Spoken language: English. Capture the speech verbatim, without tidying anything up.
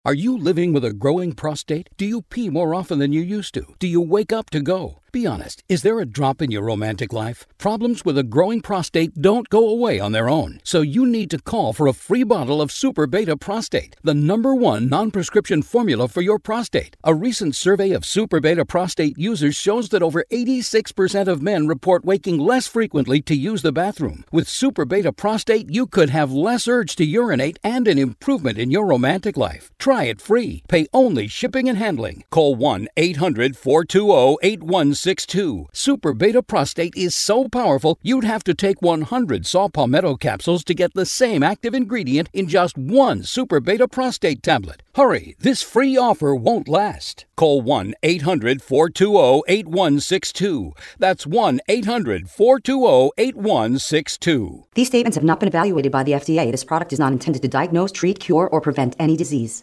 Are you living with a growing prostate? Do you pee more often than you used to? Do you wake up to go? Be honest, is there a drop in your romantic life? Problems with a growing prostate don't go away on their own, so you need to call for a free bottle of Super Beta Prostate, the number one non-prescription formula for your prostate. A recent survey of Super Beta Prostate users shows that over eighty-six percent of men report waking less frequently to use the bathroom. With Super Beta Prostate, you could have less urge to urinate and an improvement in your romantic life. Try it free. Pay only shipping and handling. Call one eight hundred four two zero eight one six two. Super Beta Prostate is so powerful, you'd have to take one hundred saw palmetto capsules to get the same active ingredient in just one Super Beta Prostate tablet. Hurry, this free offer won't last. Call one eight hundred four two zero eight one six two. That's one eight hundred four two zero eight one six two. These statements have not been evaluated by the F D A. This product is not intended to diagnose, treat, cure, or prevent any disease.